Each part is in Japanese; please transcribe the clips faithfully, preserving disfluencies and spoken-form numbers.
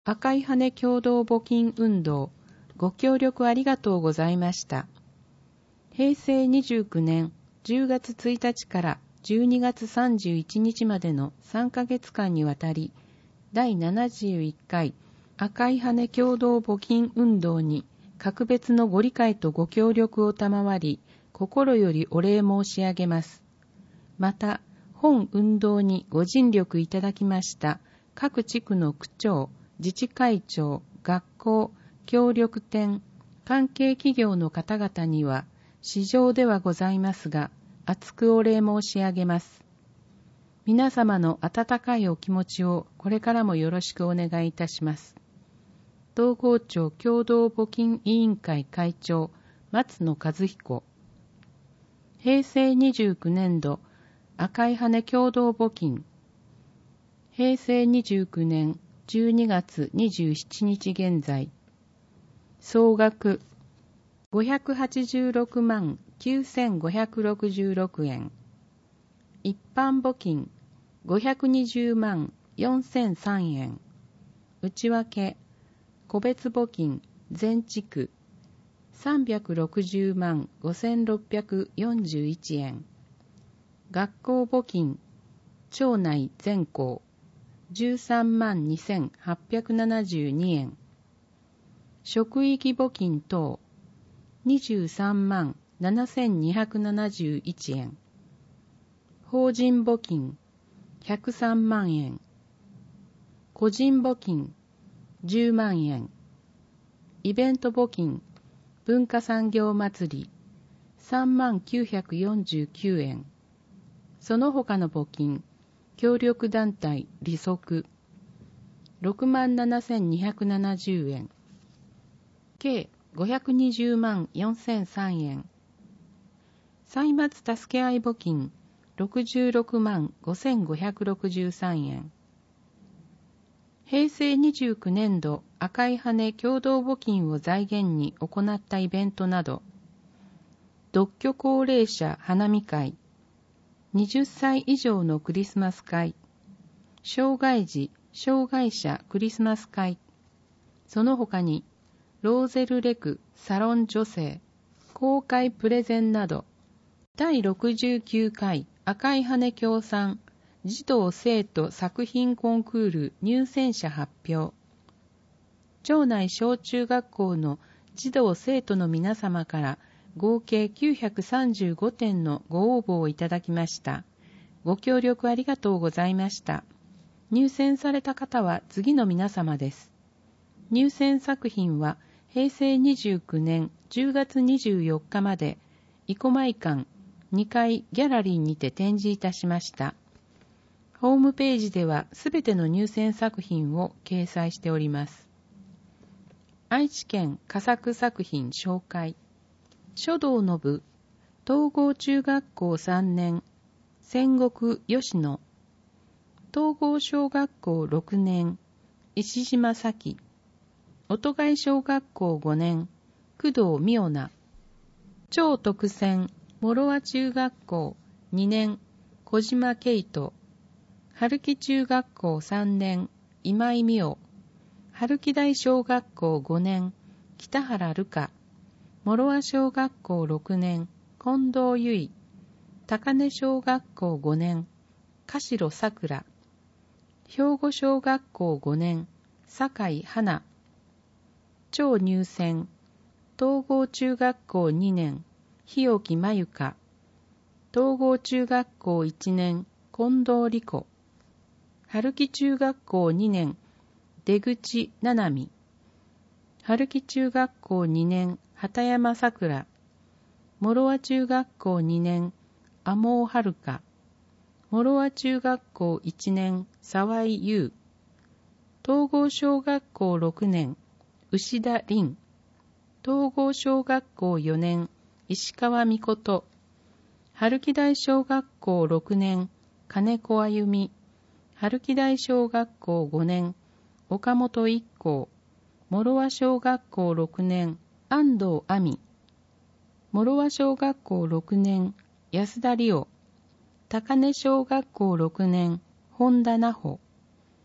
赤い羽共同募金運動、ご協力ありがとうございました。へいせいにじゅうきゅうねんじゅうがつついたちからじゅうにがつさんじゅういちにちまでのさんかげつかんにわたり、だいななじゅういっかい赤い羽共同募金運動に格別のご理解とご協力を賜り、心よりお礼申し上げます。また、本運動にご尽力いただきました各地区の区長、自治会長、学校、協力店、関係企業の方々には、私情ではございますが、厚くお礼申し上げます。皆様の温かいお気持ちをこれからもよろしくお願いいたします。東郷町共同募金委員会会長、松野和彦。へいせいにじゅうきゅうねんど赤い羽共同募金。へいせいにじゅうきゅうねんじゅうにがつにじゅうしちにち現在。総額ごひゃくはちじゅうろくまんきゅうせんごひゃくろくじゅうろくえん。一般募金ごひゃくにじゅうまんよんせんさんえん。内訳個別募金全地区さんびゃくろくじゅうまんごせんろっぴゃくよんじゅういちえん。学校募金町内全校じゅうさんまんにせんはっぴゃくななじゅうにえん。職域募金等にじゅうさんまんななせんにひゃくななじゅういちえん。法人募金ひゃくさんまんえん。個人募金じゅうまんえん。イベント募金文化産業祭りさんまんきゅうひゃくよんじゅうきゅうえん。その他の募金協力団体利息ろくまんななせんにひゃくななじゅうえん。計ごひゃくにじゅうまんよんせんさんえん。歳末助け合い募金ろくじゅうろくまんごせんごひゃくろくじゅうさんえん。へいせいにじゅうきゅうねんど赤い羽共同募金を財源に行ったイベントなど、独居高齢者花見会、はたち以上のクリスマス会、障害児・障害者クリスマス会、その他にローゼルレクサロン女性、公開プレゼンなど、だいろくじゅうきゅうかい赤い羽協賛児童生徒作品コンクール入選者発表。町内小中学校の児童生徒の皆様から合計きゅうひゃくさんじゅうごてんのご応募をいただきました。ご協力ありがとうございました。入選された方は次の皆様です。入選作品はへいせいにじゅうきゅうねんじゅうがつにじゅうよっかまで生駒館にかいギャラリーにて展示いたしました。ホームページではすべての入選作品を掲載しております。愛知県佳作作品紹介。書道の部、東郷中学校さんねん、戦国吉野。東郷小学校ろくねん、石島咲。音貝小学校ごねん、工藤美代奈。超特選、諸和中学校にねん、小島慶人。春木中学校さんねん、今井美代。春木台小学校ごねん、北原瑠香。諸和小学校ろくねん、近藤由衣。高根小学校ごねん、鹿代さくら。兵庫小学校ごねん、酒井花。超入選、東郷中学校にねん、日置真由香。東郷中学校いちねん、近藤理子。春木中学校にねん、出口七海。春木中学校にねん、畑山さくら。諸和中学校にねん、天尾遥香。諸和中学校いちねん、沢井優。東郷小学校ろくねん、牛田凛。東郷小学校よねん、石川美琴。春木台小学校ろくねん、金子あゆみ。春木台小学校ごねん、岡本一行。諸和小学校ろくねん、安藤亜美。諸和小学校ろくねん、安田理央。高根小学校ろくねん、本田奈穂。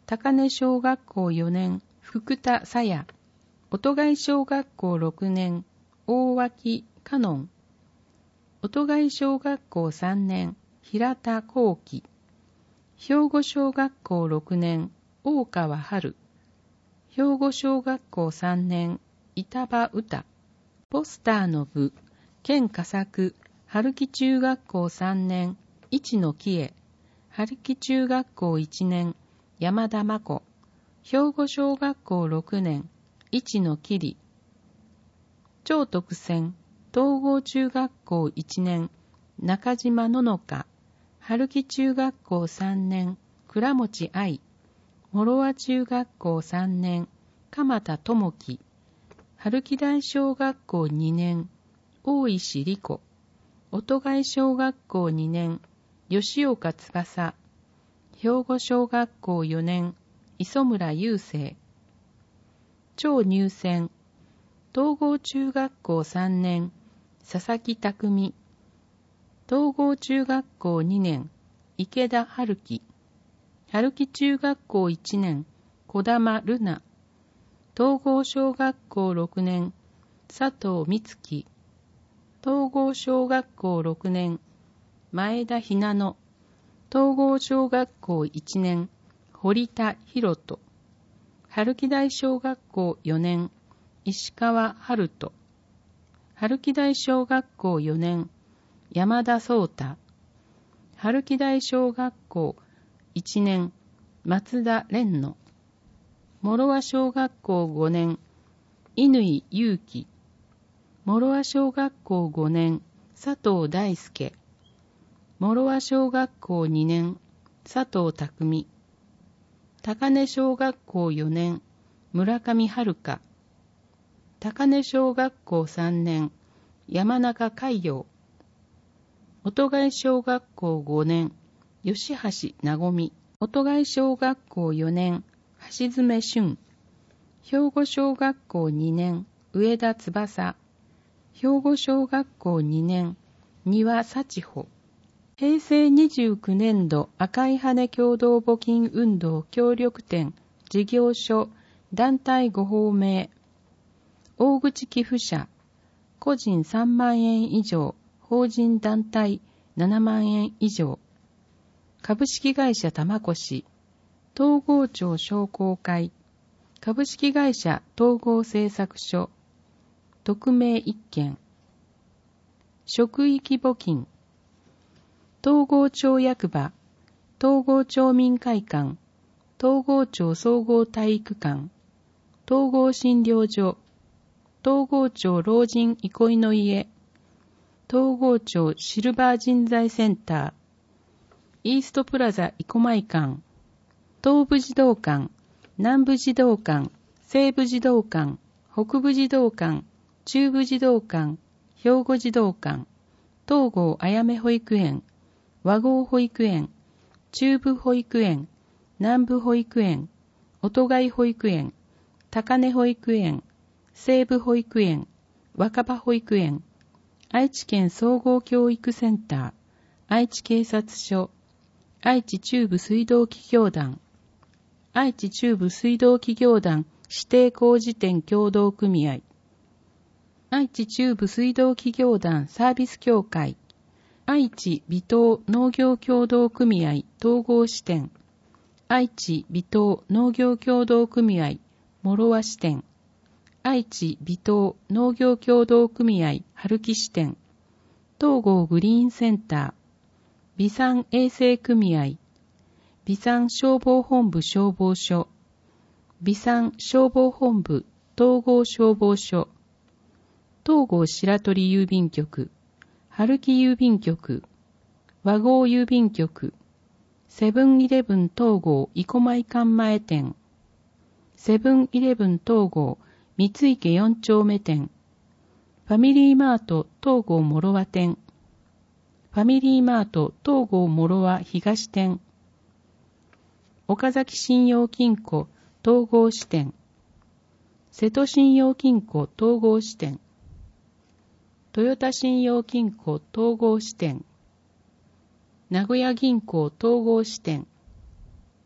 高根小学校よねん、福田さや、音貝小学校ろくねん、大脇かのん、音貝小学校さんねん、平田幸喜、兵庫小学校ろくねん、大川春、兵庫小学校さんねん、板場歌、ポスターの部、県佳作、春木中学校さんねん、市野喜恵、春木中学校いちねん、山田真子、兵庫小学校ろくねん、市野桐、超特選、東郷中学校いちねん、中島ののか、春木中学校さんねん、倉持愛、諸和中学校さんねん、鎌田智樹、春木大小学校にねん、大石理子、音貝小学校にねん、吉岡翼、兵庫小学校よねん、磯村雄生、超入選、東郷中学校さんねん、佐々木匠、東郷中学校にねん、池田春樹、春樹中学校いちねん、児玉瑠奈、東郷小学校ろくねん、佐藤美月、東郷小学校ろくねん、前田ひなの、東郷小学校いちねん、堀田博人、春木大小学校よねん、石川春人、春木大小学校よねん、山田壮太、春木大小学校いちねん、松田蓮乃、諸和小学校ごねん、乾祐樹、諸和小学校ごねん、佐藤大輔、諸和小学校にねん、佐藤匠、高根小学校よねん、村上遥香、高根小学校さんねん、山中海洋、音貝小学校ごねん、吉橋和美、音貝小学校よねん、橋爪俊、兵庫小学校にねん、上田翼、兵庫小学校にねん、丹羽幸穂、平成にじゅうきゅうねん度赤い羽共同募金運動協力展事業所団体ごほうめい、大口寄付者、個人さんまんえん以上、法人団体ななまんえん以上、株式会社玉越、東郷町商工会、株式会社東郷製作所、匿名一件、職域募金、東郷町役場、東郷町民会館、東郷町総合体育館、東郷診療所、東郷町老人憩いの家、東郷町シルバー人材センター、イーストプラザ生米館、東部児童館、南部児童館、西部児童館、北部児童館、中部児童館、兵庫児童館、東郷あやめ保育園、和合保育園、中部保育園、南部保育園、音貝保育園、高根保育園、西部保育園、若葉保育園、愛知県総合教育センター、愛知警察署、愛知中部水道企業団、愛知中部水道企業団指定工事店協同組合、愛知中部水道企業団サービス協会、愛知微糖農業協同組合統合支店、愛知微糖農業協同組合諸和支店、愛知微糖農業協同組合春木支店、東郷グリーンセンター、備産衛生組合、備産消防本部消防署、備産消防本部東郷消防署、東郷白鳥郵便局、春木郵便局、和合郵便局、セブンイレブン東郷生米館前店、セブンイレブン東郷三池四丁目店、ファミリーマート東郷諸和店、ファミリーマート東郷諸和東店、岡崎信用金庫東郷支店、瀬戸信用金庫東郷支店、豊田信用金庫東郷支店、名古屋銀行東郷支店、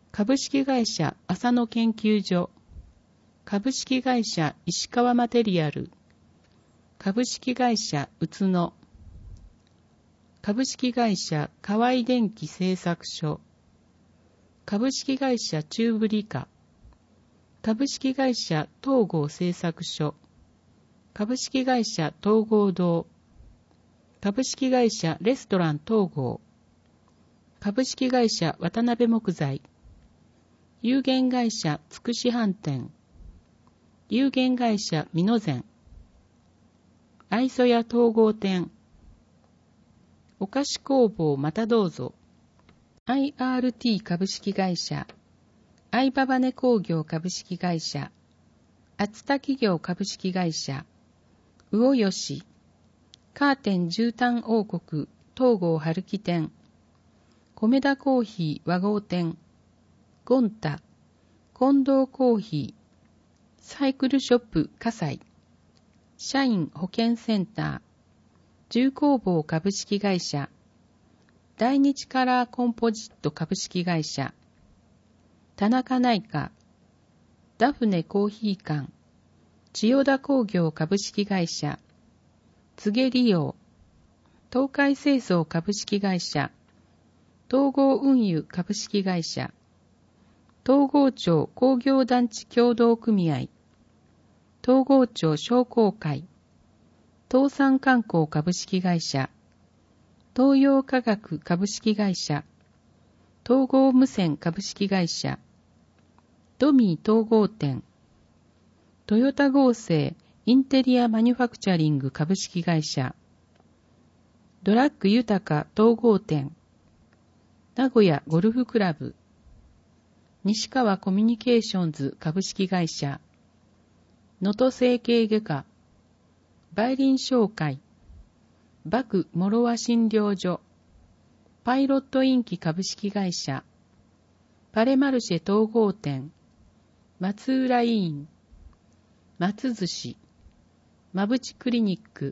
株式会社浅野研究所、株式会社石川マテリアル、株式会社宇都野、株式会社河合電機製作所、株式会社チューブリカ、株式会社東郷製作所、株式会社東郷堂、株式会社レストラン東郷、株式会社渡辺木材、有限会社つくし飯店、有限会社美濃膳、愛想屋統合店、お菓子工房またどうぞ、アイアールティー 株式会社、愛ババネ工業株式会社、厚田企業株式会社、魚吉、カーテン絨毯王国東郷春樹店、米田コーヒー和合店、ゴンタ、近藤コーヒー、サイクルショップ葛西、社員保健センター、重工房株式会社、大日カラーコンポジット株式会社、田中内科、ダフネコーヒー館、千代田工業株式会社、柘植利用、東海清掃株式会社、東郷運輸株式会社、東郷町工業団地協同組合、東郷町商工会、東山観光株式会社、東洋化学株式会社、東郷無線株式会社、ドミー統合店、トヨタ合成インテリアマニュファクチャリング株式会社、ドラッグ豊か統合店、名古屋ゴルフクラブ、西川コミュニケーションズ株式会社、能登整形外科、梅林商会、バク諸和診療所、パイロットインキ株式会社、パレマルシェ統合店、松浦医院、松寿司、まぶちクリニック、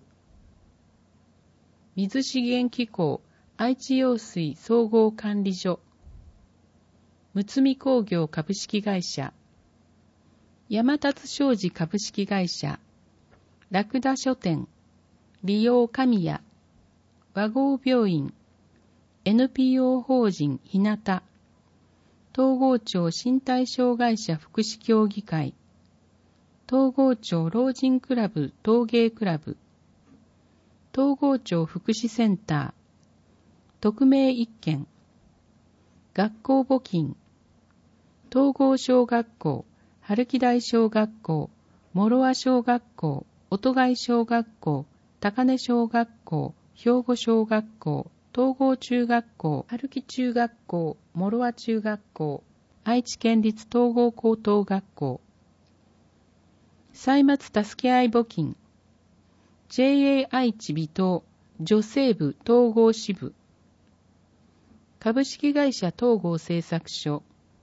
水資源機構愛知用水総合管理所、むつみ工業株式会社、山達商事株式会社、ラクダ書店、利用神谷、和合病院、エヌピーオー 法人ひなた、東郷町身体障害者福祉協議会、東郷町老人クラブ陶芸クラブ、東郷町福祉センター、匿名一軒、学校募金、東郷小学校、春木台小学校、諸和小学校、音貝小学校、高根小学校、兵庫小学校、東郷中学校、春木中学校、諸和中学校、愛知県立東郷高等学校、歳末助け合い募金、ジェーエー 愛知微糖、女性部統合支部、株式会社東郷製作所、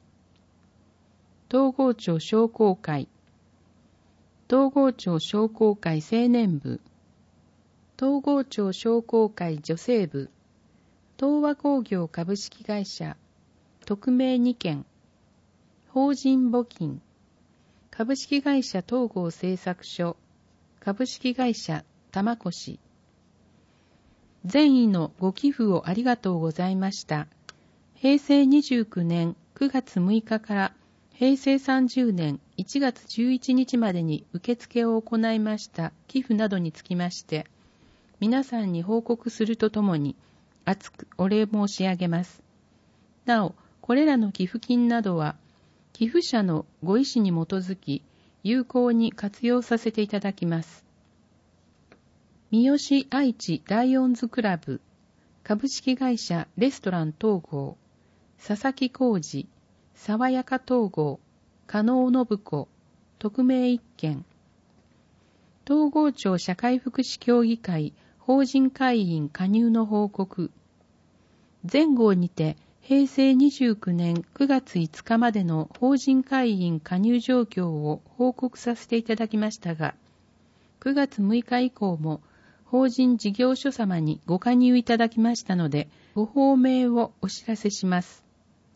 東郷町商工会、東郷町商工会青年部、東郷町商工会女性部、東和工業株式会社、匿名に件、法人募金、株式会社東郷製作所、株式会社玉越。善意のご寄付をありがとうございました。へいせいにじゅうきゅうねんくがつむいかからへいせいさんじゅうねんいちがつじゅういちにちまでに受付を行いました寄付などにつきまして、皆さんに報告するとともに、厚くお礼申し上げます。なお、これらの寄付金などは、寄付者のご意思に基づき、有効に活用させていただきます。三好愛知ライオンズクラブ、株式会社レストラン東郷、佐々木浩二、爽やか東郷、加納信子、匿名一件、東郷町社会福祉協議会法人会員加入の報告、前号にてへいせいにじゅうきゅうねんくがついつかまでの法人会員加入状況を報告させていただきましたが、くがつむいか以降も法人事業所様にご加入いただきましたので、ご報名をお知らせします。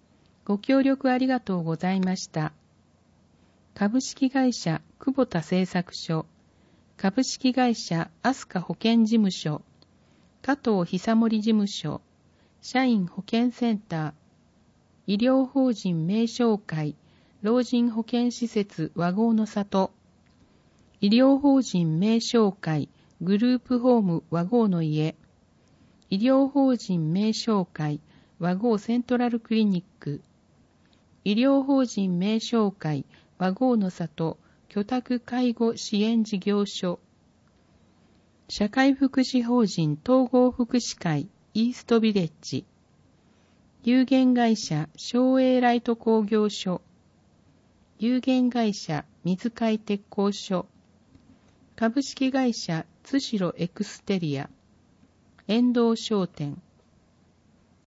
ご協力ありがとうございました。株式会社久保田製作所、株式会社飛鳥保健事務所、加藤久森事務所、社員保健センター、医療法人名称会、老人保健施設和合の里、医療法人名称会、グループホーム和合の家、医療法人名称会、和合セントラルクリニック、医療法人名称会、和合の里居宅介護支援事業所、社会福祉法人統合福祉会イーストビレッジ、有限会社松栄ライト工業所、有限会社水海鉄工所、株式会社津代エクステリア、遠藤商店、